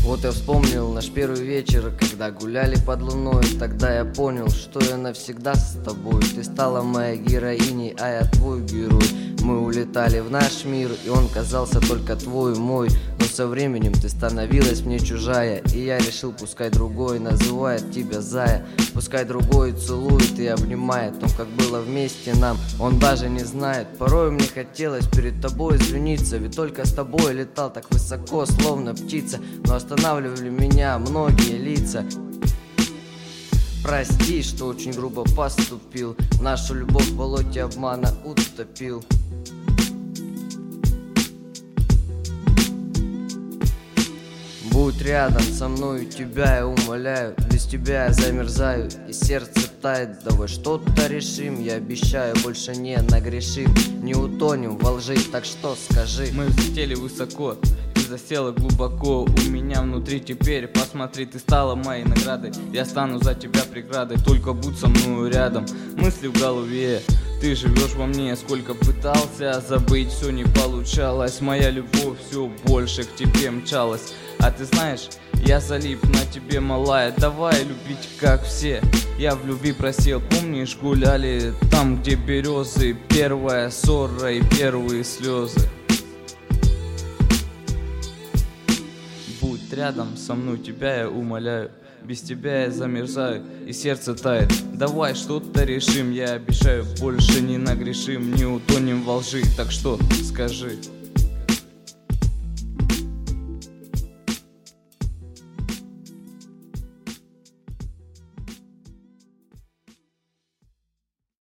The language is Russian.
Вот я вспомнил наш первый вечер, когда гуляли под луной. Тогда я понял, что я навсегда с тобой. Ты стала моей героиней, а я твой герой. Мы улетали в наш мир, и он казался только твой и мой. Но со временем ты становилась мне чужая, и я решил, пускай другой называет тебя Зая. Пускай другой целует и обнимает, но как было вместе нам, он даже не знает. Порой мне хотелось перед тобой извиниться, ведь только с тобой летал так высоко, словно птица. Но останавливали меня многие лица. Прости, что очень грубо поступил, нашу любовь в болоте обмана утопил. Будь рядом со мной, тебя я умоляю. Без тебя я замерзаю и сердце тает. Давай что-то решим, я обещаю, больше не нагрешим. Не утонем во лжи, так что скажи. Мы взлетели высоко, ты засела глубоко у меня внутри теперь. Посмотри, ты стала моей наградой, я стану за тебя преградой. Только будь со мной рядом, мысли в голове. Ты живешь во мне, сколько пытался забыть, все не получалось. Моя любовь все больше к тебе мчалась. А ты знаешь, я залип на тебе, малая. Давай любить как все. Я в любви просил, помнишь, гуляли там, где березы. Первая ссора и первые слезы. Будь рядом со мной, тебя я умоляю. Без тебя я замерзаю и сердце тает. Давай что-то решим, я обещаю, больше не нагрешим. Не утонем во лжи, так что скажи.